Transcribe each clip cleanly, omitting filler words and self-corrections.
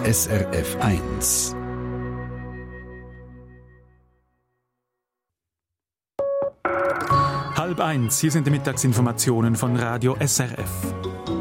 SRF 1. Halb eins, hier sind die Mittagsinformationen von Radio SRF.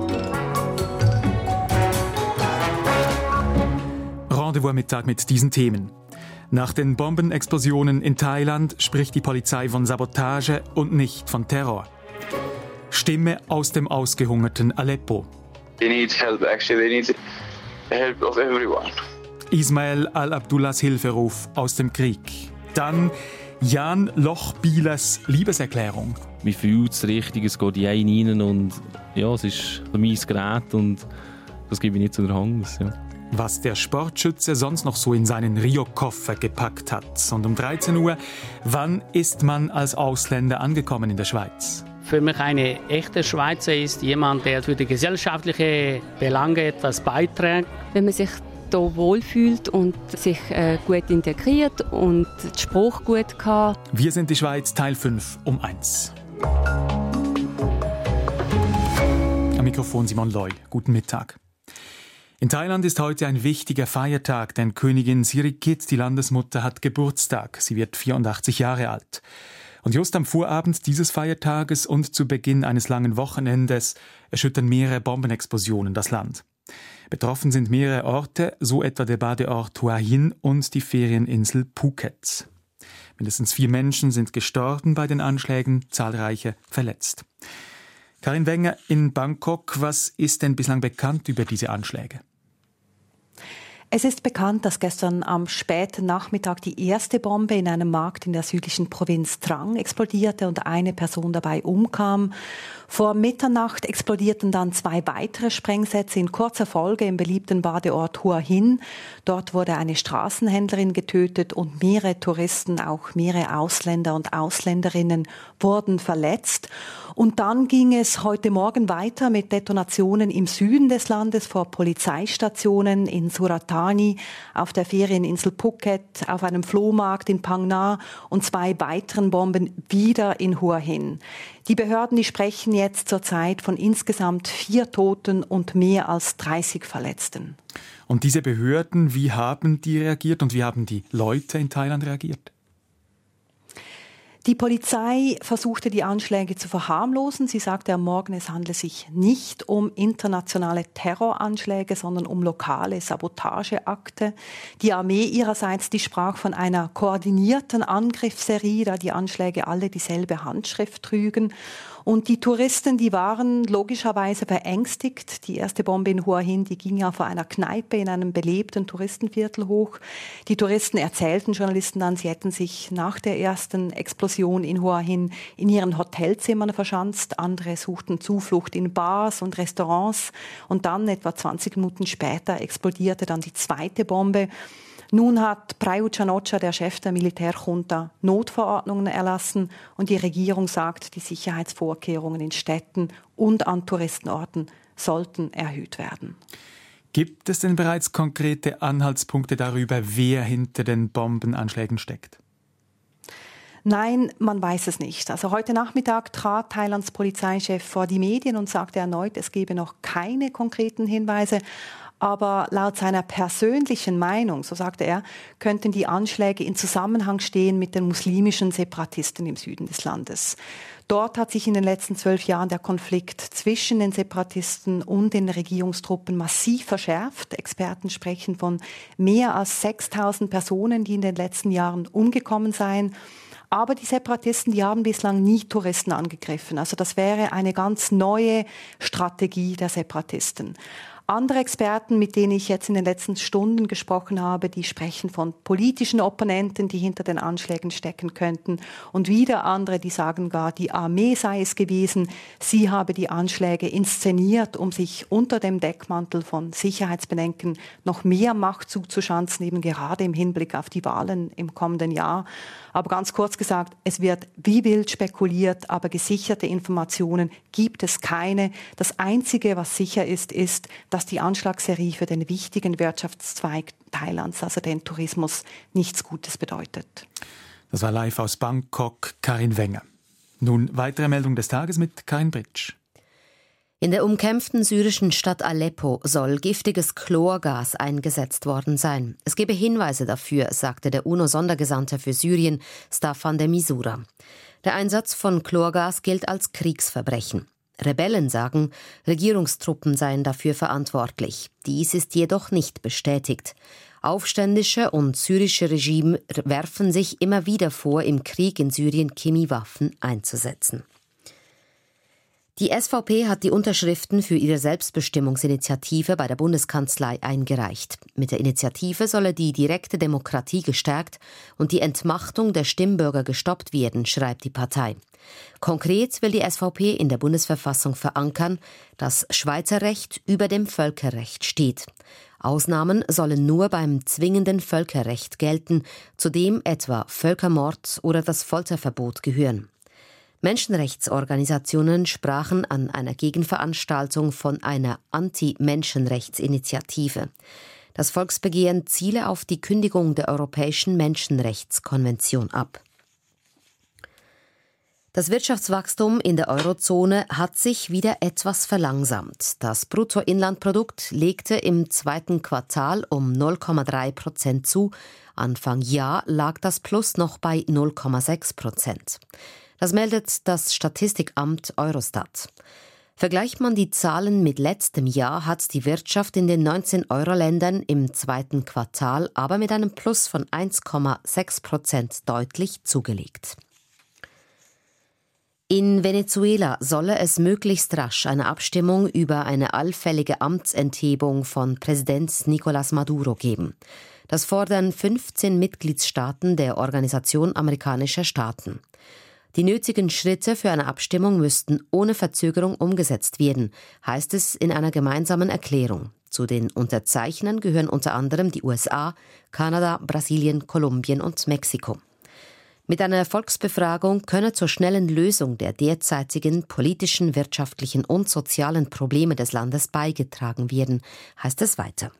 Rendezvous am Mittag mit diesen Themen. Nach den Bombenexplosionen in Thailand spricht die Polizei von Sabotage und nicht von Terror. Stimme aus dem ausgehungerten Aleppo. They need help, actually. They need help of everyone. Ismail al-Abdullahs Hilferuf aus dem Krieg. Dann Jan Lochbieles Liebeserklärung. Man fühlt es richtig, es geht in einen rein und ja, es ist ein mein Gerät und das gebe ich nicht zu der Hand. Ja. Was der Sportschütze sonst noch so in seinen Rio-Koffer gepackt hat. Und um 13 Uhr, wann ist man als Ausländer angekommen in der Schweiz? Für mich eine echte Schweizer ist jemand, der für die gesellschaftlichen Belange etwas beiträgt. Wenn man sich hier wohlfühlt und sich gut integriert und den Spruch gut kann. Wir sind die Schweiz, Teil 5 um 1. Am Mikrofon Simon Loy. Guten Mittag. In Thailand ist heute ein wichtiger Feiertag, denn Königin Sirikit, die Landesmutter, hat Geburtstag. Sie wird 84 Jahre alt. Und just am Vorabend dieses Feiertages und zu Beginn eines langen Wochenendes erschüttern mehrere Bombenexplosionen das Land. Betroffen sind mehrere Orte, so etwa der Badeort Hua Hin und die Ferieninsel Phuket. Mindestens 4 Menschen sind gestorben bei den Anschlägen, zahlreiche verletzt. Karin Wenger in Bangkok, was ist denn bislang bekannt über diese Anschläge? Es ist bekannt, dass gestern am späten Nachmittag die erste Bombe in einem Markt in der südlichen Provinz Trang explodierte und eine Person dabei umkam. Vor Mitternacht explodierten dann 2 weitere Sprengsätze in kurzer Folge im beliebten Badeort Hua Hin. Dort wurde eine Straßenhändlerin getötet und mehrere Touristen, auch mehrere Ausländer und Ausländerinnen wurden verletzt. Und dann ging es heute Morgen weiter mit Detonationen im Süden des Landes vor Polizeistationen in Surat Thani, auf der Ferieninsel Phuket, auf einem Flohmarkt in Phang Nga und 2 weiteren Bomben wieder in Hua Hin. Die Behörden, die sprechen jetzt zurzeit von insgesamt 4 Toten und mehr als 30 Verletzten. Und diese Behörden, wie haben die reagiert und wie haben die Leute in Thailand reagiert? Die Polizei versuchte, die Anschläge zu verharmlosen. Sie sagte am Morgen, es handle sich nicht um internationale Terroranschläge, sondern um lokale Sabotageakte. Die Armee ihrerseits, die sprach von einer koordinierten Angriffsserie, da die Anschläge alle dieselbe Handschrift trügen. Und die Touristen, die waren logischerweise verängstigt. Die erste Bombe in Hua Hin, die ging ja vor einer Kneipe in einem belebten Touristenviertel hoch. Die Touristen erzählten Journalisten dann, sie hätten sich nach der ersten Explosion in Hua Hin in ihren Hotelzimmern verschanzt. Andere suchten Zuflucht in Bars und Restaurants. Und dann, etwa 20 Minuten später, explodierte dann die zweite Bombe. Nun hat Prayut Chan-o-cha, der Chef der Militärjunta, Notverordnungen erlassen und die Regierung sagt, die Sicherheitsvorkehrungen in Städten und an Touristenorten sollten erhöht werden. Gibt es denn bereits konkrete Anhaltspunkte darüber, wer hinter den Bombenanschlägen steckt? Nein, man weiß es nicht. Also heute Nachmittag trat Thailands Polizeichef vor die Medien und sagte erneut, es gebe noch keine konkreten Hinweise. Aber laut seiner persönlichen Meinung, so sagte er, könnten die Anschläge in Zusammenhang stehen mit den muslimischen Separatisten im Süden des Landes. Dort hat sich in den letzten 12 Jahren der Konflikt zwischen den Separatisten und den Regierungstruppen massiv verschärft. Experten sprechen von mehr als 6.000 Personen, die in den letzten Jahren umgekommen seien. Aber die Separatisten, die haben bislang nie Touristen angegriffen. Also das wäre eine ganz neue Strategie der Separatisten. Andere Experten, mit denen ich jetzt in den letzten Stunden gesprochen habe, die sprechen von politischen Opponenten, die hinter den Anschlägen stecken könnten. Und wieder andere, die sagen gar, die Armee sei es gewesen. Sie habe die Anschläge inszeniert, um sich unter dem Deckmantel von Sicherheitsbedenken noch mehr Macht zuzuschanzen, eben gerade im Hinblick auf die Wahlen im kommenden Jahr. Aber ganz kurz gesagt, es wird wie wild spekuliert, aber gesicherte Informationen gibt es keine. Das Einzige, was sicher ist, ist, dass die Anschlagsserie für den wichtigen Wirtschaftszweig Thailands, also den Tourismus, nichts Gutes bedeutet. Das war live aus Bangkok, Karin Wenger. Nun weitere Meldung des Tages mit Karin Britsch. In der umkämpften syrischen Stadt Aleppo soll giftiges Chlorgas eingesetzt worden sein. Es gebe Hinweise dafür, sagte der UNO-Sondergesandte für Syrien, Staffan de Mistura. Der Einsatz von Chlorgas gilt als Kriegsverbrechen. Rebellen sagen, Regierungstruppen seien dafür verantwortlich. Dies ist jedoch nicht bestätigt. Aufständische und syrische Regime werfen sich immer wieder vor, im Krieg in Syrien Chemiewaffen einzusetzen. Die SVP hat die Unterschriften für ihre Selbstbestimmungsinitiative bei der Bundeskanzlei eingereicht. Mit der Initiative solle die direkte Demokratie gestärkt und die Entmachtung der Stimmbürger gestoppt werden, schreibt die Partei. Konkret will die SVP in der Bundesverfassung verankern, dass Schweizer Recht über dem Völkerrecht steht. Ausnahmen sollen nur beim zwingenden Völkerrecht gelten, zu dem etwa Völkermord oder das Folterverbot gehören. Menschenrechtsorganisationen sprachen an einer Gegenveranstaltung von einer Anti-Menschenrechtsinitiative. Das Volksbegehren ziele auf die Kündigung der Europäischen Menschenrechtskonvention ab. Das Wirtschaftswachstum in der Eurozone hat sich wieder etwas verlangsamt. Das Bruttoinlandprodukt legte im zweiten Quartal um 0,3% zu. Anfang Jahr lag das Plus noch bei 0,6%. Das meldet das Statistikamt Eurostat. Vergleicht man die Zahlen mit letztem Jahr, hat die Wirtschaft in den 19-Euro-Ländern im zweiten Quartal aber mit einem Plus von 1,6% deutlich zugelegt. In Venezuela solle es möglichst rasch eine Abstimmung über eine allfällige Amtsenthebung von Präsident Nicolás Maduro geben. Das fordern 15 Mitgliedstaaten der Organisation amerikanischer Staaten. Die nötigen Schritte für eine Abstimmung müssten ohne Verzögerung umgesetzt werden, heißt es in einer gemeinsamen Erklärung. Zu den Unterzeichnern gehören unter anderem die USA, Kanada, Brasilien, Kolumbien und Mexiko. Mit einer Volksbefragung könne zur schnellen Lösung der derzeitigen politischen, wirtschaftlichen und sozialen Probleme des Landes beigetragen werden, heißt es weiter.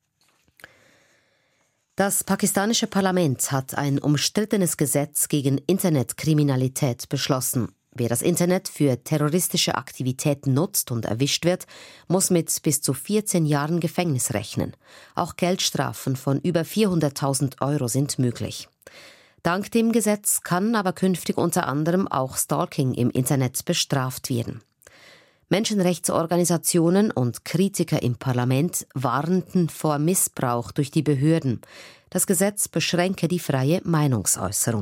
Das pakistanische Parlament hat ein umstrittenes Gesetz gegen Internetkriminalität beschlossen. Wer das Internet für terroristische Aktivitäten nutzt und erwischt wird, muss mit bis zu 14 Jahren Gefängnis rechnen. Auch Geldstrafen von über 400.000 Euro sind möglich. Dank dem Gesetz kann aber künftig unter anderem auch Stalking im Internet bestraft werden. Menschenrechtsorganisationen und Kritiker im Parlament warnten vor Missbrauch durch die Behörden. Das Gesetz beschränke die freie Meinungsäußerung.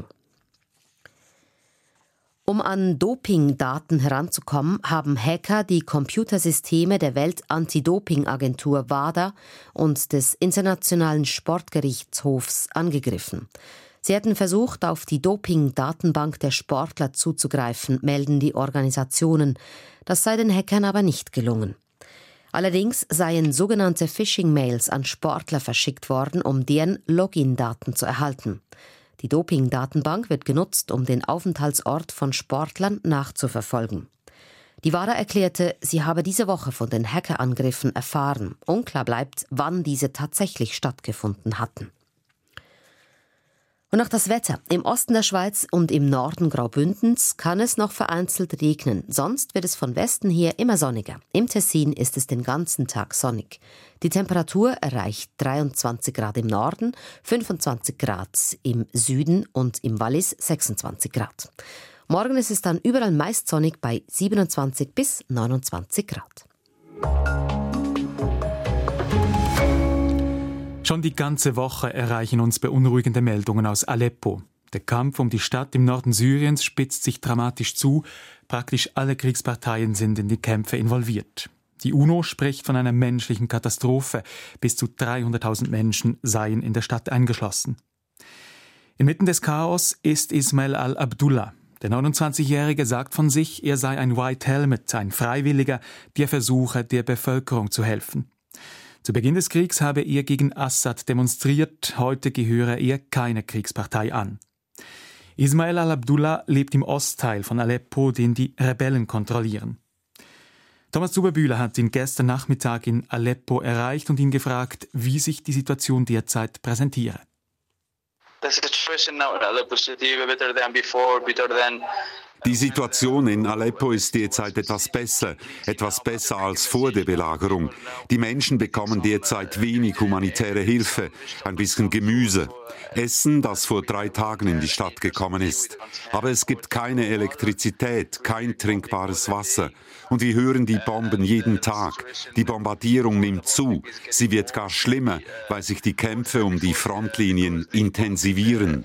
Um an Dopingdaten heranzukommen, haben Hacker die Computersysteme der Welt-Anti-Doping-Agentur WADA und des Internationalen Sportgerichtshofs angegriffen. Sie hätten versucht, auf die Doping-Datenbank der Sportler zuzugreifen, melden die Organisationen. Das sei den Hackern aber nicht gelungen. Allerdings seien sogenannte Phishing-Mails an Sportler verschickt worden, um deren Login-Daten zu erhalten. Die Doping-Datenbank wird genutzt, um den Aufenthaltsort von Sportlern nachzuverfolgen. Die WADA erklärte, sie habe diese Woche von den Hackerangriffen erfahren. Unklar bleibt, wann diese tatsächlich stattgefunden hatten. Und noch das Wetter. Im Osten der Schweiz und im Norden Graubündens kann es noch vereinzelt regnen. Sonst wird es von Westen her immer sonniger. Im Tessin ist es den ganzen Tag sonnig. Die Temperatur erreicht 23 Grad im Norden, 25 Grad im Süden und im Wallis 26 Grad. Morgen ist es dann überall meist sonnig bei 27 bis 29 Grad. Schon die ganze Woche erreichen uns beunruhigende Meldungen aus Aleppo. Der Kampf um die Stadt im Norden Syriens spitzt sich dramatisch zu. Praktisch alle Kriegsparteien sind in die Kämpfe involviert. Die UNO spricht von einer menschlichen Katastrophe. Bis zu 300.000 Menschen seien in der Stadt eingeschlossen. Inmitten des Chaos ist Ismail al-Abdullah. Der 29-Jährige sagt von sich, er sei ein White Helmet, ein Freiwilliger, der versuche, der Bevölkerung zu helfen. Zu Beginn des Kriegs habe er gegen Assad demonstriert, heute gehöre er keiner Kriegspartei an. Ismail al-Abdullah lebt im Ostteil von Aleppo, den die Rebellen kontrollieren. Thomas Zuberbühler hat ihn gestern Nachmittag in Aleppo erreicht und ihn gefragt, wie sich die Situation derzeit präsentiere. Die Situation in Aleppo ist derzeit etwas besser als vor der Belagerung. Die Menschen bekommen derzeit wenig humanitäre Hilfe, ein bisschen Gemüse, Essen, das vor 3 Tagen in die Stadt gekommen ist. Aber es gibt keine Elektrizität, kein trinkbares Wasser. Und wir hören die Bomben jeden Tag. Die Bombardierung nimmt zu. Sie wird gar schlimmer, weil sich die Kämpfe um die Frontlinien intensivieren.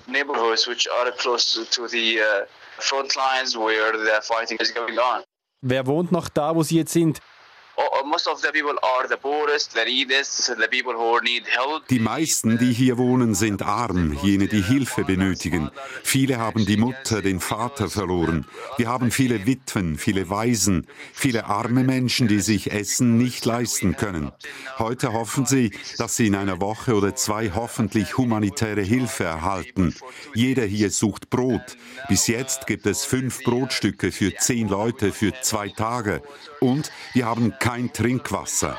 Wer wohnt noch da, wo Sie jetzt sind? Die meisten, die hier wohnen, sind arm, jene, die Hilfe benötigen. Viele haben die Mutter, den Vater verloren. Wir haben viele Witwen, viele Waisen, viele arme Menschen, die sich Essen nicht leisten können. Heute hoffen sie, dass sie in einer Woche oder 2 hoffentlich humanitäre Hilfe erhalten. Jeder hier sucht Brot. Bis jetzt gibt es 5 Brotstücke für 10 Leute für 2 Tage. Und wir haben kein Trinkwasser.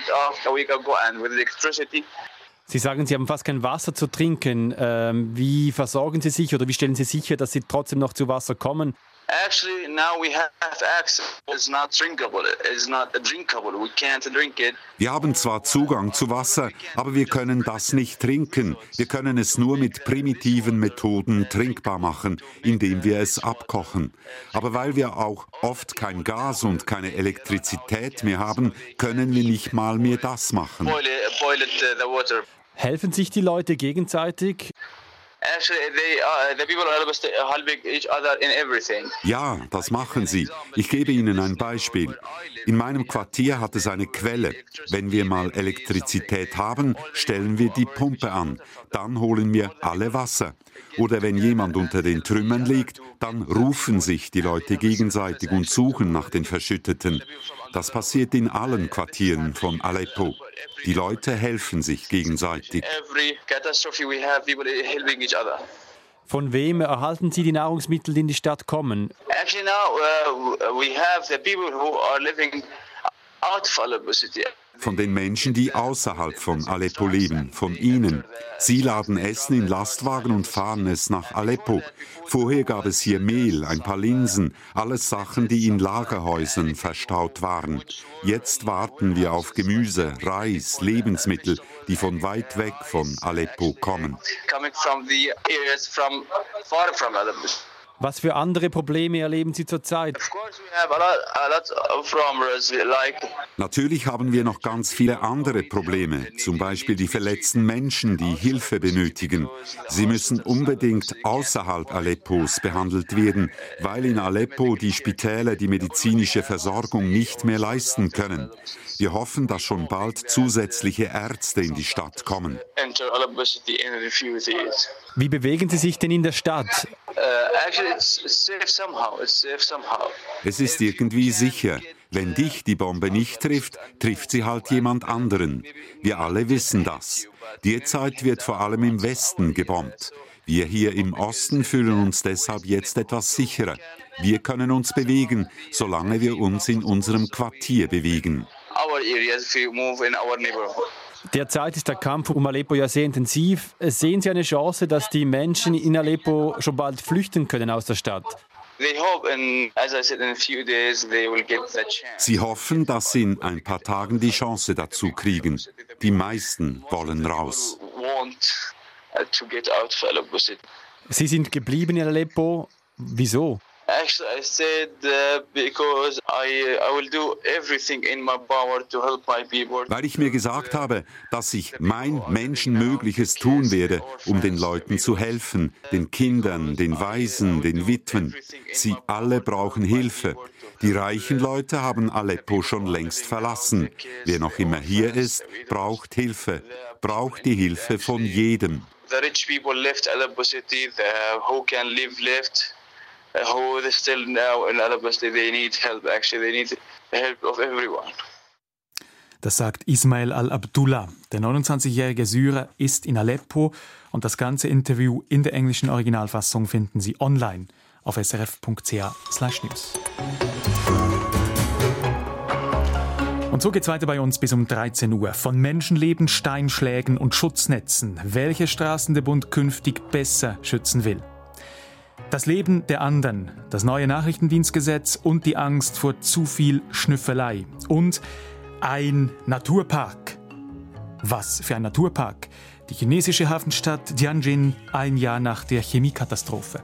Sie sagen, Sie haben fast kein Wasser zu trinken. Wie versorgen Sie sich oder wie stellen Sie sicher, dass Sie trotzdem noch zu Wasser kommen? Actually, now we have access. It's not drinkable. It's not drinkable. We can't drink it. Wir haben zwar Zugang zu Wasser, aber wir können das nicht trinken. Wir können es nur mit primitiven Methoden trinkbar machen, indem wir es abkochen. Aber weil wir auch oft kein Gas und keine Elektrizität mehr haben, können wir nicht mal mehr das machen. Boil the water. Helfen sich die Leute gegenseitig? Ja, das machen sie. Ich gebe Ihnen ein Beispiel. In meinem Quartier hat es eine Quelle. Wenn wir mal Elektrizität haben, stellen wir die Pumpe an. Dann holen wir alle Wasser. Oder wenn jemand unter den Trümmern liegt, dann rufen sich die Leute gegenseitig und suchen nach den Verschütteten. Das passiert in allen Quartieren von Aleppo. Die Leute helfen sich gegenseitig. Von wem erhalten Sie die Nahrungsmittel, die in die Stadt kommen? Actually now we have the people who are living out of Aleppo city. Von den Menschen, die außerhalb von Aleppo leben, von ihnen. Sie laden Essen in Lastwagen und fahren es nach Aleppo. Vorher gab es hier Mehl, ein paar Linsen, alles Sachen, die in Lagerhäusern verstaut waren. Jetzt warten wir auf Gemüse, Reis, Lebensmittel, die von weit weg von Aleppo kommen. Was für andere Probleme erleben Sie zurzeit? Natürlich haben wir noch ganz viele andere Probleme, zum Beispiel die verletzten Menschen, die Hilfe benötigen. Sie müssen unbedingt außerhalb Aleppos behandelt werden, weil in Aleppo die Spitäler die medizinische Versorgung nicht mehr leisten können. Wir hoffen, dass schon bald zusätzliche Ärzte in die Stadt kommen. Wie bewegen Sie sich denn in der Stadt? Es ist irgendwie sicher. Wenn dich die Bombe nicht trifft, trifft sie halt jemand anderen. Wir alle wissen das. Derzeit wird vor allem im Westen gebombt. Wir hier im Osten fühlen uns deshalb jetzt etwas sicherer. Wir können uns bewegen, solange wir uns in unserem Quartier bewegen. Derzeit ist der Kampf um Aleppo ja sehr intensiv. Sehen Sie eine Chance, dass die Menschen in Aleppo schon bald flüchten können aus der Stadt? Sie hoffen, dass sie in ein paar Tagen die Chance dazu kriegen. Die meisten wollen raus. Sie sind geblieben in Aleppo. Wieso? Actually, I said because I will do everything in my power to help my people. Weil ich mir gesagt habe, dass ich mein Menschenmögliches tun werde, um den Leuten zu helfen, den Kindern, den Waisen, den Witwen. Sie alle brauchen Hilfe. Die reichen Leute haben Aleppo schon längst verlassen. Wer noch immer hier ist, braucht Hilfe, braucht die Hilfe von jedem. The rich people left Aleppo city, who can live left. Who is still now in Aleppo, they need help. Actually, they need the help of everyone. Das sagt Ismail al-Abdullah. Der 29-jährige Syrer ist in Aleppo und das ganze Interview in der englischen Originalfassung finden Sie online auf srf.ch/news. Und so geht's weiter bei uns bis um 13 Uhr. Von Menschenleben, Steinschlägen und Schutznetzen. Welche Straßen der Bund künftig besser schützen will. Das Leben der anderen, das neue Nachrichtendienstgesetz und die Angst vor zu viel Schnüffelei. Und ein Naturpark. Was für ein Naturpark? Die chinesische Hafenstadt Tianjin, ein Jahr nach der Chemiekatastrophe.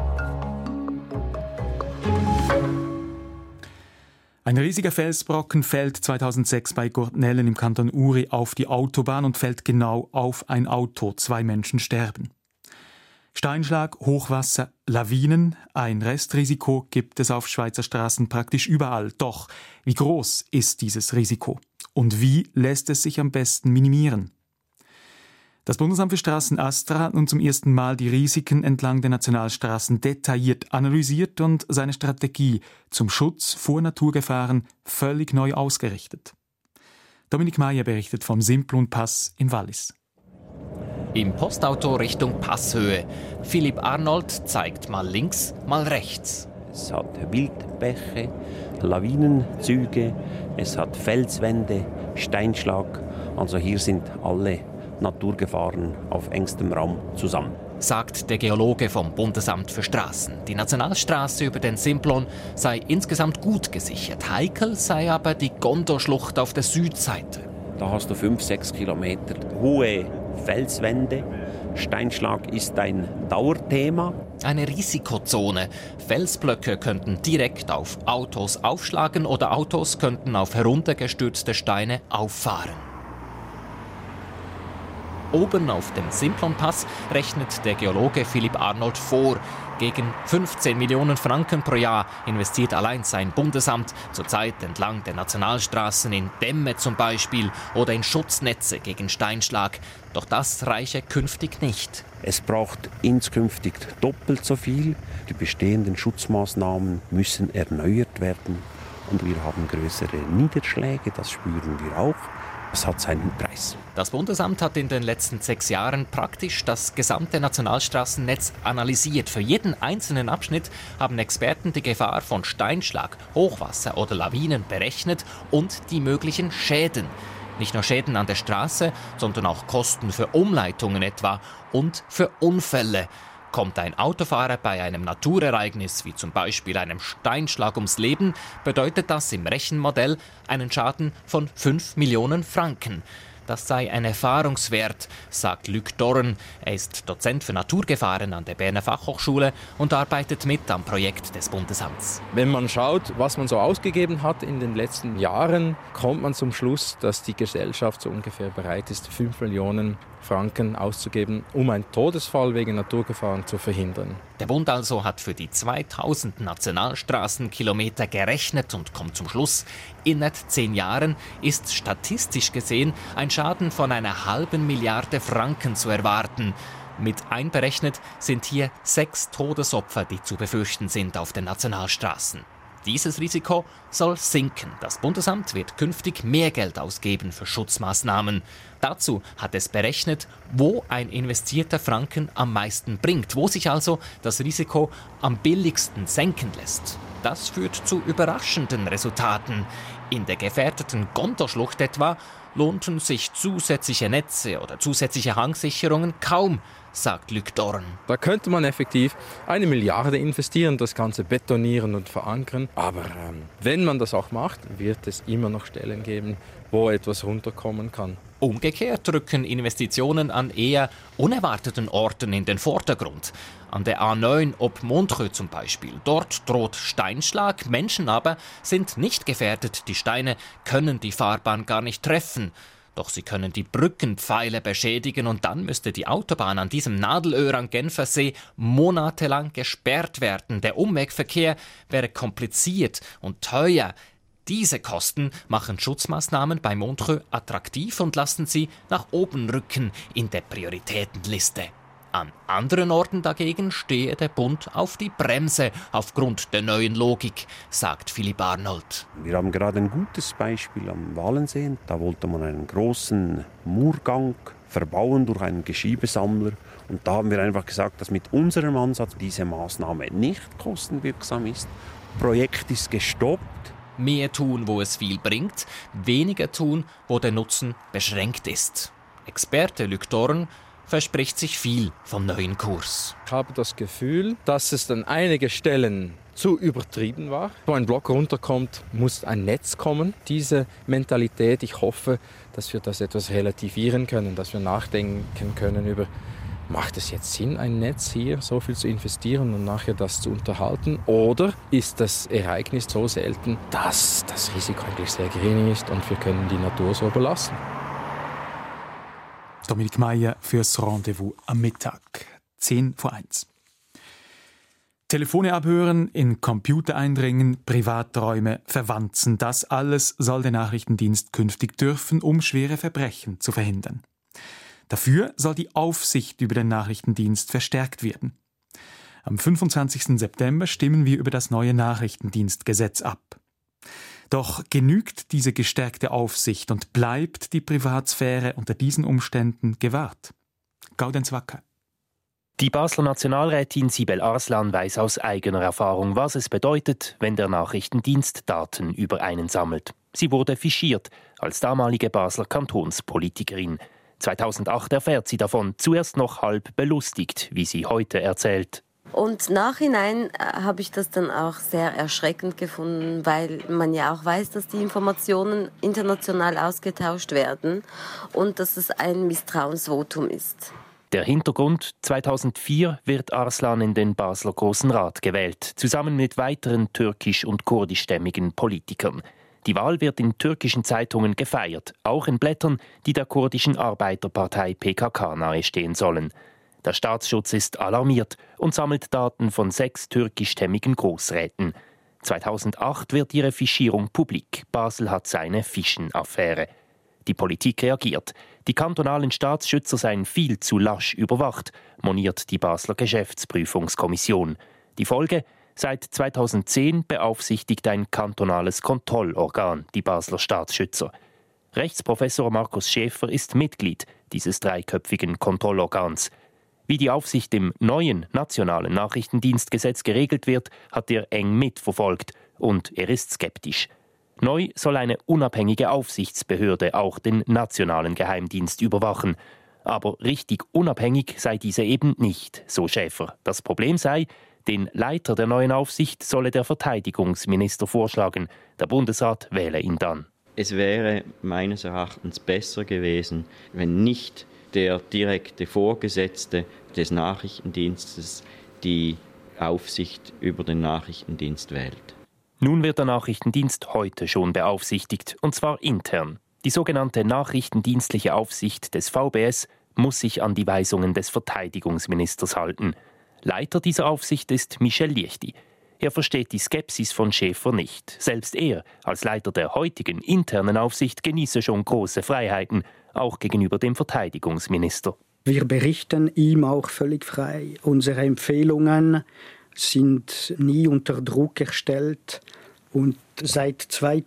Ein riesiger Felsbrocken fällt 2006 bei Gortnellen im Kanton Uri auf die Autobahn und fällt genau auf ein Auto. 2 Menschen sterben. Steinschlag, Hochwasser, Lawinen, ein Restrisiko gibt es auf Schweizer Straßen praktisch überall. Doch wie groß ist dieses Risiko? Und wie lässt es sich am besten minimieren? Das Bundesamt für Straßen Astra hat nun zum ersten Mal die Risiken entlang der Nationalstraßen detailliert analysiert und seine Strategie zum Schutz vor Naturgefahren völlig neu ausgerichtet. Dominik Meyer berichtet vom Simplon-Pass im Wallis. Im Postauto Richtung Passhöhe. Philipp Arnold zeigt mal links, mal rechts. Es hat Wildbäche, Lawinenzüge, es hat Felswände, Steinschlag. Also hier sind alle Naturgefahren auf engstem Raum zusammen. Sagt der Geologe vom Bundesamt für Straßen. Die Nationalstraße über den Simplon sei insgesamt gut gesichert. Heikel sei aber die Gondo-Schlucht auf der Südseite. Da hast du 5-6 Kilometer hohe Felswände. Steinschlag ist ein Dauerthema. Eine Risikozone. Felsblöcke könnten direkt auf Autos aufschlagen oder Autos könnten auf heruntergestürzte Steine auffahren. Oben auf dem Simplon-Pass rechnet der Geologe Philipp Arnold vor. Gegen 15 Millionen Franken pro Jahr investiert allein sein Bundesamt zurzeit entlang der Nationalstraßen in Dämme zum Beispiel oder in Schutznetze gegen Steinschlag. Doch das reiche künftig nicht. Es braucht inskünftig doppelt so viel. Die bestehenden Schutzmaßnahmen müssen erneuert werden. Und wir haben größere Niederschläge, das spüren wir auch. Es hat seinen Preis. Das Bundesamt hat in den letzten 6 Jahren praktisch das gesamte Nationalstraßennetz analysiert. Für jeden einzelnen Abschnitt haben Experten die Gefahr von Steinschlag, Hochwasser oder Lawinen berechnet und die möglichen Schäden. Nicht nur Schäden an der Straße, sondern auch Kosten für Umleitungen etwa und für Unfälle. Kommt ein Autofahrer bei einem Naturereignis, wie zum Beispiel einem Steinschlag ums Leben, bedeutet das im Rechenmodell einen Schaden von 5 Millionen Franken. Das sei ein Erfahrungswert, sagt Luc Dorn. Er ist Dozent für Naturgefahren an der Berner Fachhochschule und arbeitet mit am Projekt des Bundesamts. Wenn man schaut, was man so ausgegeben hat in den letzten Jahren, kommt man zum Schluss, dass die Gesellschaft so ungefähr bereit ist, 5 Millionen Franken auszugeben, um einen Todesfall wegen Naturgefahren zu verhindern. Der Bund also hat für die 2000 Nationalstraßenkilometer gerechnet und kommt zum Schluss, innerhalb 10 Jahren ist statistisch gesehen ein Schaden von 1,5 Milliarde Franken zu erwarten. Mit einberechnet sind hier 6 Todesopfer, die zu befürchten sind auf den Nationalstraßen. Dieses Risiko soll sinken. Das Bundesamt wird künftig mehr Geld ausgeben für Schutzmaßnahmen. Dazu hat es berechnet, wo ein investierter Franken am meisten bringt, wo sich also das Risiko am billigsten senken lässt. Das führt zu überraschenden Resultaten. In der gefährdeten Gondo-Schlucht etwa lohnten sich zusätzliche Netze oder zusätzliche Hangsicherungen kaum, sagt Luc Dorn. Da könnte man effektiv 1 Milliarde investieren, das Ganze betonieren und verankern. Aber wenn man das auch macht, wird es immer noch Stellen geben, wo etwas runterkommen kann. Umgekehrt rücken Investitionen an eher unerwarteten Orten in den Vordergrund. An der A9 ob Montreux zum Beispiel. Dort droht Steinschlag, Menschen aber sind nicht gefährdet. Die Steine können die Fahrbahn gar nicht treffen. Doch sie können die Brückenpfeiler beschädigen und dann müsste die Autobahn an diesem Nadelöhr am Genfersee monatelang gesperrt werden. Der Umwegverkehr wäre kompliziert und teuer. Diese Kosten machen Schutzmaßnahmen bei Montreux attraktiv und lassen sie nach oben rücken in der Prioritätenliste. An anderen Orten dagegen stehe der Bund auf die Bremse aufgrund der neuen Logik, sagt Philipp Arnold. Wir haben gerade ein gutes Beispiel am Walensee. Da wollte man einen großen Murgang verbauen durch einen Geschiebesammler. Und da haben wir einfach gesagt, dass mit unserem Ansatz diese Maßnahme nicht kostenwirksam ist. Das Projekt ist gestoppt. Mehr tun, wo es viel bringt, weniger tun, wo der Nutzen beschränkt ist. Experte Luc Dorn: verspricht sich viel vom neuen Kurs. Ich habe das Gefühl, dass es an einigen Stellen zu übertrieben war. Wo ein Block runterkommt, muss ein Netz kommen. Diese Mentalität, ich hoffe, dass wir das etwas relativieren können, dass wir nachdenken können über, macht es jetzt Sinn, ein Netz hier so viel zu investieren und nachher das zu unterhalten? Oder ist das Ereignis so selten, dass das Risiko eigentlich sehr gering ist und wir können die Natur so belassen? Dominik Meier fürs Rendezvous am Mittag. 10:01. Telefone abhören, in Computer eindringen, Privaträume verwanzen. Das alles soll der Nachrichtendienst künftig dürfen, um schwere Verbrechen zu verhindern. Dafür soll die Aufsicht über den Nachrichtendienst verstärkt werden. Am 25. September stimmen wir über das neue Nachrichtendienstgesetz ab. Doch genügt diese gestärkte Aufsicht und bleibt die Privatsphäre unter diesen Umständen gewahrt? Gaudenz Wacker. Die Basler Nationalrätin Sibel Arslan weiß aus eigener Erfahrung, was es bedeutet, wenn der Nachrichtendienst Daten über einen sammelt. Sie wurde fischiert als damalige Basler Kantonspolitikerin. 2008 erfährt sie davon, zuerst noch halb belustigt, wie sie heute erzählt. Und nachhinein habe ich das dann auch sehr erschreckend gefunden, weil man ja auch weiß, dass die Informationen international ausgetauscht werden und dass es ein Misstrauensvotum ist. Der Hintergrund: 2004 wird Arslan in den Basler Grossen Rat gewählt, zusammen mit weiteren türkisch- und kurdischstämmigen Politikern. Die Wahl wird in türkischen Zeitungen gefeiert, auch in Blättern, die der kurdischen Arbeiterpartei PKK nahestehen sollen. Der Staatsschutz ist alarmiert und sammelt Daten von 6 türkischstämmigen Großräten. 2008 wird ihre Fischierung publik. Basel hat seine Fischen-Affäre. Die Politik reagiert. Die kantonalen Staatsschützer seien viel zu lasch überwacht, moniert die Basler Geschäftsprüfungskommission. Die Folge: Seit 2010 beaufsichtigt ein kantonales Kontrollorgan die Basler Staatsschützer. Rechtsprofessor Markus Schäfer ist Mitglied dieses dreiköpfigen Kontrollorgans. Wie die Aufsicht im neuen nationalen Nachrichtendienstgesetz geregelt wird, hat er eng mitverfolgt und er ist skeptisch. Neu soll eine unabhängige Aufsichtsbehörde auch den nationalen Geheimdienst überwachen. Aber richtig unabhängig sei diese eben nicht, so Schäfer. Das Problem sei, den Leiter der neuen Aufsicht solle der Verteidigungsminister vorschlagen. Der Bundesrat wähle ihn dann. Es wäre meines Erachtens besser gewesen, wenn nicht der direkte Vorgesetzte des Nachrichtendienstes die Aufsicht über den Nachrichtendienst wählt. Nun wird der Nachrichtendienst heute schon beaufsichtigt, und zwar intern. Die sogenannte nachrichtendienstliche Aufsicht des VBS muss sich an die Weisungen des Verteidigungsministers halten. Leiter dieser Aufsicht ist Michel Liechti. Er versteht die Skepsis von Schäfer nicht. Selbst er, als Leiter der heutigen internen Aufsicht, genieße schon große Freiheiten, auch gegenüber dem Verteidigungsminister. Wir berichten ihm auch völlig frei. Unsere Empfehlungen sind nie unter Druck erstellt. Und seit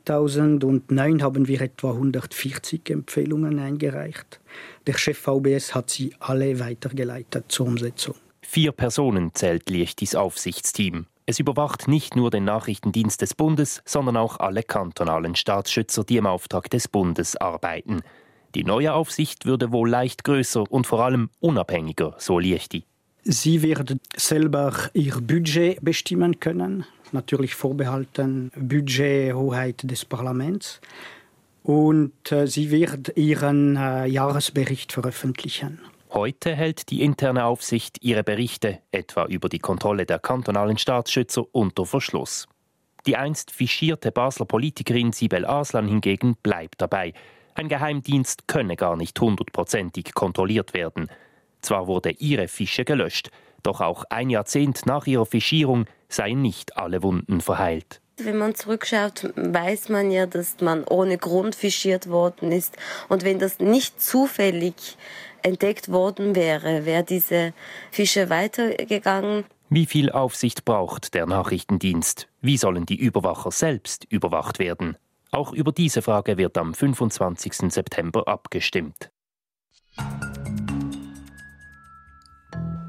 2009 haben wir etwa 140 Empfehlungen eingereicht. Der Chef VBS hat sie alle weitergeleitet zur Umsetzung. 4 Personen zählt Liechtis Aufsichtsteam. Es überwacht nicht nur den Nachrichtendienst des Bundes, sondern auch alle kantonalen Staatsschützer, die im Auftrag des Bundes arbeiten. Die neue Aufsicht würde wohl leicht größer und vor allem unabhängiger, so Liechti. Sie wird selber ihr Budget bestimmen können, natürlich vorbehalten Budgethoheit des Parlaments. Und sie wird ihren Jahresbericht veröffentlichen. Heute hält die interne Aufsicht ihre Berichte, etwa über die Kontrolle der kantonalen Staatsschützer, unter Verschluss. Die einst fischierte Basler Politikerin Sibel Arslan hingegen bleibt dabei. Ein Geheimdienst könne gar nicht 100%ig kontrolliert werden. Zwar wurde ihre Fische gelöscht, doch auch ein Jahrzehnt nach ihrer Fischierung seien nicht alle Wunden verheilt. Wenn man zurückschaut, weiß man ja, dass man ohne Grund fischiert worden ist. Und wenn das nicht zufällig entdeckt worden wäre, wäre diese Fische weitergegangen. Wie viel Aufsicht braucht der Nachrichtendienst? Wie sollen die Überwacher selbst überwacht werden? Auch über diese Frage wird am 25. September abgestimmt.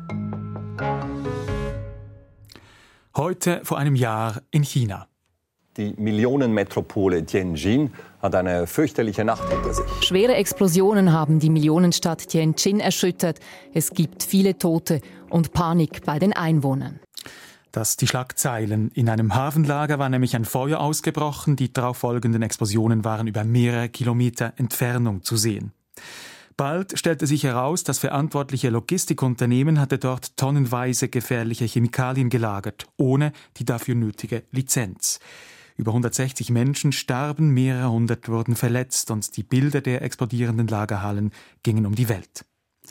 Heute vor einem Jahr in China. Die Millionenmetropole Tianjin hat eine fürchterliche Nacht hinter sich. Schwere Explosionen haben die Millionenstadt Tianjin erschüttert. Es gibt viele Tote und Panik bei den Einwohnern. Das die Schlagzeilen. In einem Hafenlager war nämlich ein Feuer ausgebrochen. Die darauffolgenden Explosionen waren über mehrere Kilometer Entfernung zu sehen. Bald stellte sich heraus, das verantwortliche Logistikunternehmen hatte dort tonnenweise gefährliche Chemikalien gelagert, ohne die dafür nötige Lizenz. Über 160 Menschen starben, mehrere hundert wurden verletzt und die Bilder der explodierenden Lagerhallen gingen um die Welt.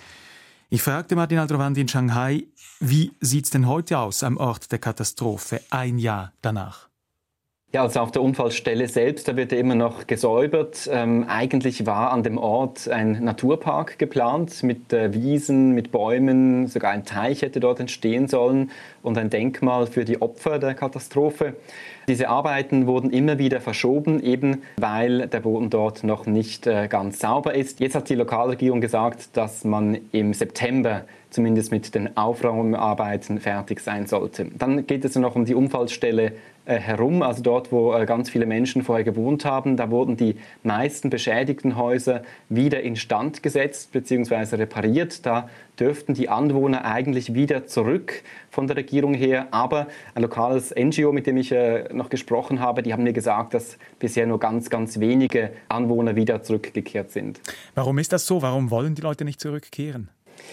Ich fragte Martin Aldrovandi in Shanghai, wie sieht's denn heute aus am Ort der Katastrophe, ein Jahr danach? Ja, also auf der Unfallstelle selbst, da wird ja immer noch gesäubert. Eigentlich war an dem Ort ein Naturpark geplant mit Wiesen, mit Bäumen, sogar ein Teich hätte dort entstehen sollen und ein Denkmal für die Opfer der Katastrophe. Diese Arbeiten wurden immer wieder verschoben, eben weil der Boden dort noch nicht ganz sauber ist. Jetzt hat die Lokalregierung gesagt, dass man im September zumindest mit den Aufräumarbeiten fertig sein sollte. Dann geht es noch um die Unfallstelle herum, also dort, wo ganz viele Menschen vorher gewohnt haben. Da wurden die meisten beschädigten Häuser wieder instand gesetzt bzw. repariert. Da dürften die Anwohner eigentlich wieder zurück von der Regierung her. Aber ein lokales NGO, mit dem ich noch gesprochen habe, die haben mir gesagt, dass bisher nur ganz, ganz wenige Anwohner wieder zurückgekehrt sind. Warum ist das so? Warum wollen die Leute nicht zurückkehren?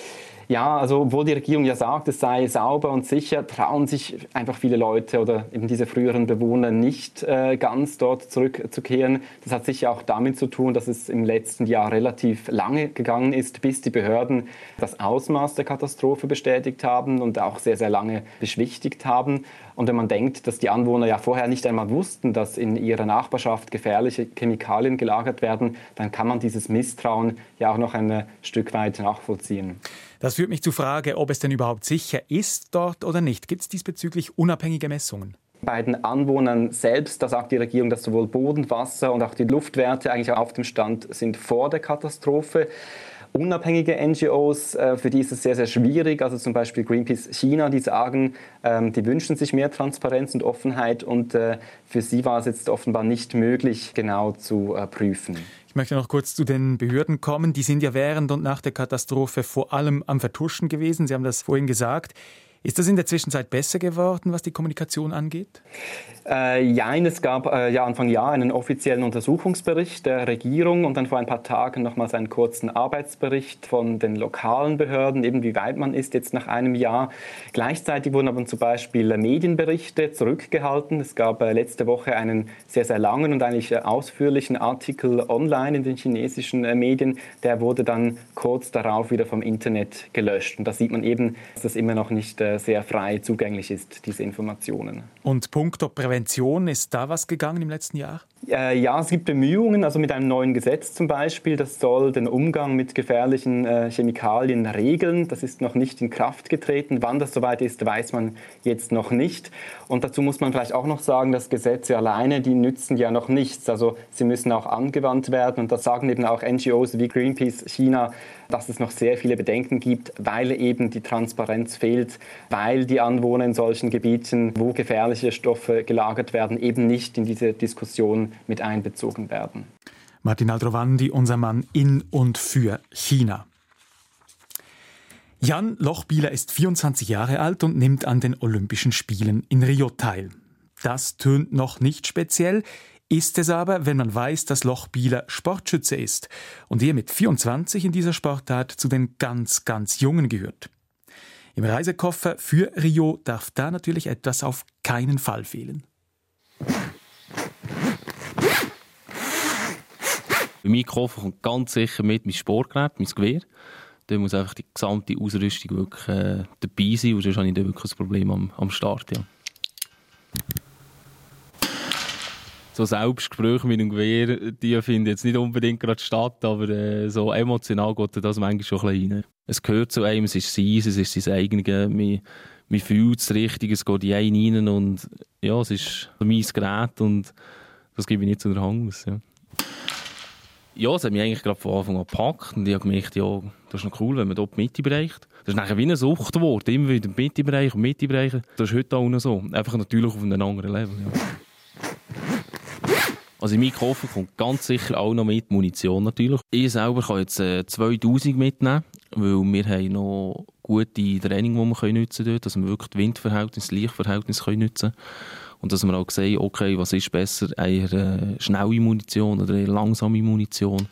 Ja, also obwohl die Regierung ja sagt, es sei sauber und sicher, trauen sich einfach viele Leute oder eben diese früheren Bewohner nicht ganz dort zurückzukehren. Das hat sicher auch damit zu tun, dass es im letzten Jahr relativ lange gegangen ist, bis die Behörden das Ausmaß der Katastrophe bestätigt haben und auch sehr, sehr lange beschwichtigt haben. Und wenn man denkt, dass die Anwohner ja vorher nicht einmal wussten, dass in ihrer Nachbarschaft gefährliche Chemikalien gelagert werden, dann kann man dieses Misstrauen ja auch noch ein Stück weit nachvollziehen. Das führt mich zur Frage, ob es denn überhaupt sicher ist dort oder nicht. Gibt es diesbezüglich unabhängige Messungen? Bei den Anwohnern selbst, da sagt die Regierung, dass sowohl Boden, Wasser und auch die Luftwerte eigentlich auf dem Stand sind vor der Katastrophe. Unabhängige NGOs, für die ist es sehr, sehr schwierig. Also zum Beispiel Greenpeace China, die sagen, die wünschen sich mehr Transparenz und Offenheit und für sie war es jetzt offenbar nicht möglich, genau zu prüfen. Ich möchte noch kurz zu den Behörden kommen. Die sind ja während und nach der Katastrophe vor allem am Vertuschen gewesen. Sie haben das vorhin gesagt. Ist das in der Zwischenzeit besser geworden, was die Kommunikation angeht? Es gab Anfang Jahr einen offiziellen Untersuchungsbericht der Regierung und dann vor ein paar Tagen nochmals einen kurzen Arbeitsbericht von den lokalen Behörden, eben wie weit man ist jetzt nach einem Jahr. Gleichzeitig wurden aber zum Beispiel Medienberichte zurückgehalten. Es gab letzte Woche einen sehr, sehr langen und eigentlich ausführlichen Artikel online in den chinesischen Medien. Der wurde dann kurz darauf wieder vom Internet gelöscht. Und da sieht man eben, dass das immer noch nicht sehr frei zugänglich ist, diese Informationen. Und punkto Prävention, ist da was gegangen im letzten Jahr? Ja, es gibt Bemühungen, also mit einem neuen Gesetz zum Beispiel, das soll den Umgang mit gefährlichen Chemikalien regeln. Das ist noch nicht in Kraft getreten. Wann das soweit ist, weiß man jetzt noch nicht. Und dazu muss man vielleicht auch noch sagen, dass Gesetze alleine, die nützen ja noch nichts. Also sie müssen auch angewandt werden. Und das sagen eben auch NGOs wie Greenpeace China, dass es noch sehr viele Bedenken gibt, weil eben die Transparenz fehlt, weil die Anwohner in solchen Gebieten, wo gefährliche Stoffe gelagert werden, eben nicht in diese Diskussion mit einbezogen werden. Martin Aldrovandi, unser Mann in und für China. Jan Lochbihler ist 24 Jahre alt und nimmt an den Olympischen Spielen in Rio teil. Das tönt noch nicht speziell, ist es aber, wenn man weiß, dass Lochbihler Sportschütze ist und er mit 24 in dieser Sportart zu den ganz, ganz Jungen gehört. Im Reisekoffer für Rio darf da natürlich etwas auf keinen Fall fehlen. Mein Koffer kommt ganz sicher mit mein Sportgerät, mein Gewehr. Da muss einfach die gesamte Ausrüstung wirklich dabei sein, und sonst habe ich da wirklich ein Problem am Start. Ja. So Selbstgespräche mit dem Gewehr, die finden jetzt nicht unbedingt gerade statt, aber so emotional geht das manchmal schon ein bisschen rein. Es gehört zu einem, es ist sein eigenes, man fühlt es richtig, es geht in einen rein und ja, es ist mein Gerät und das gebe ich nicht zu der Hand aus. Ja. Ja, es hat mich eigentlich gerade von Anfang an gepackt und ich habe gemerkt, ja, das ist noch cool, wenn man dort die Mitte bereicht. Das ist nachher wie eine Sucht geworden, immer wieder Mitte bereichen. Das ist heute auch noch so, einfach natürlich auf einem anderen Level. Ja. Also in meinen Koffer kommt ganz sicher auch noch mit Munition natürlich. Ich selber kann jetzt 2000 mitnehmen, weil wir haben noch gute Training, die wir nutzen können, dass wir wirklich die Windverhältnisse, Lichtverhältnisse nutzen können. Und dass wir auch sehen, okay, was ist besser, eher schnelle Munition oder eher langsame Munition.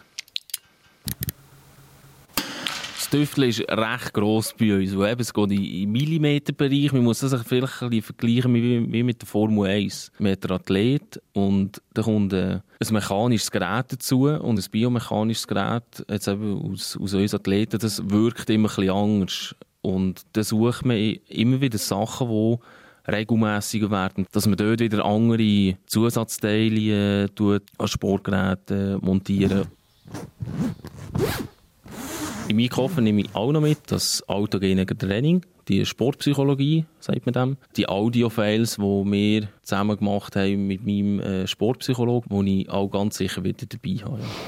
Das Tüftel ist recht gross bei uns, weil es geht im Millimeterbereich. Man muss das vielleicht ein bisschen vergleichen wie mit der Formel 1. Man hat einen Athlet und da kommt ein mechanisches Gerät dazu und ein biomechanisches Gerät jetzt eben aus uns Athleten, das wirkt immer ein bisschen anders. Und da sucht man immer wieder Sachen, die regelmässiger werden, dass man dort wieder andere Zusatzteile an Sportgeräten montieren. In meinen Koffer nehme ich auch noch mit das autogene Training, die Sportpsychologie, sagt man dem. Die Audiofiles, die wir zusammen gemacht haben mit meinem Sportpsychologen, die ich auch ganz sicher wieder dabei habe. Ja.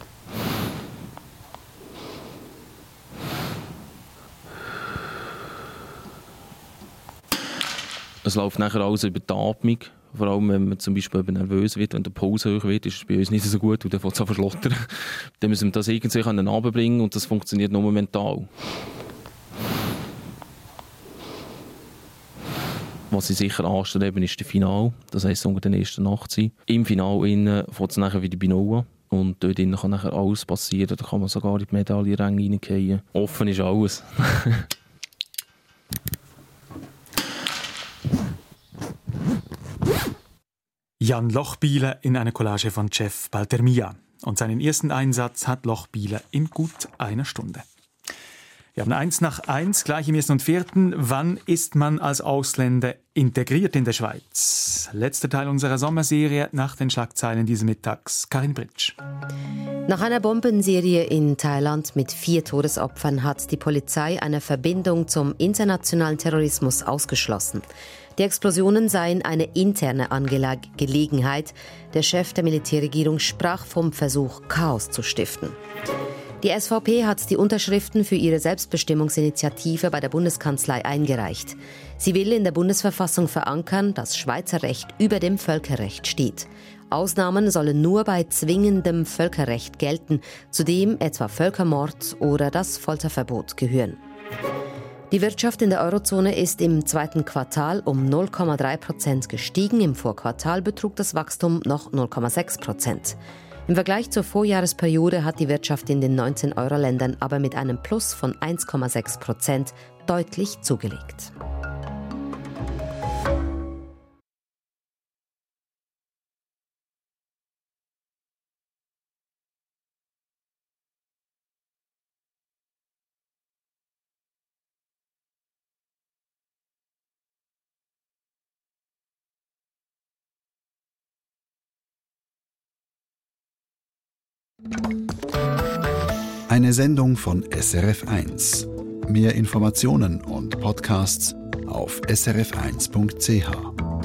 Es läuft nachher alles über die Atmung. Vor allem, wenn man zum Beispiel nervös wird, wenn der Puls hoch wird, ist es bei uns nicht so gut und dann fängt es an zu verschlottern. Dann müssen wir das irgendwie runterbringen und das funktioniert nur mental. Was ich sicher anstrebe, ist das Finale. Das heisst, unter den ersten 18. Im Finale fängt es nachher wieder bei Null an. Und dort kann nachher alles passieren. Da kann man sogar in die Medaillenränge reingehen. Offen ist alles. Jan Lochbihler in einer Collage von Jeff Baltermia. Und seinen ersten Einsatz hat Lochbihler in gut einer Stunde. Wir haben 1 nach 1, gleich im 1. und 4. Wann ist man als Ausländer integriert in der Schweiz? Letzter Teil unserer Sommerserie nach den Schlagzeilen dieses Mittags. Karin Britsch. Nach einer Bombenserie in Thailand mit 4 Todesopfern hat die Polizei eine Verbindung zum internationalen Terrorismus ausgeschlossen. Die Explosionen seien eine interne Angelegenheit. Der Chef der Militärregierung sprach vom Versuch, Chaos zu stiften. Die SVP hat die Unterschriften für ihre Selbstbestimmungsinitiative bei der Bundeskanzlei eingereicht. Sie will in der Bundesverfassung verankern, dass Schweizer Recht über dem Völkerrecht steht. Ausnahmen sollen nur bei zwingendem Völkerrecht gelten, zu dem etwa Völkermord oder das Folterverbot gehören. Die Wirtschaft in der Eurozone ist im 2. Quartal um 0,3% gestiegen. Im Vorquartal betrug das Wachstum noch 0,6%. Im Vergleich zur Vorjahresperiode hat die Wirtschaft in den 19 Euro-Ländern aber mit einem Plus von 1,6% deutlich zugelegt. Eine Sendung von SRF1. Mehr Informationen und Podcasts auf srf1.ch.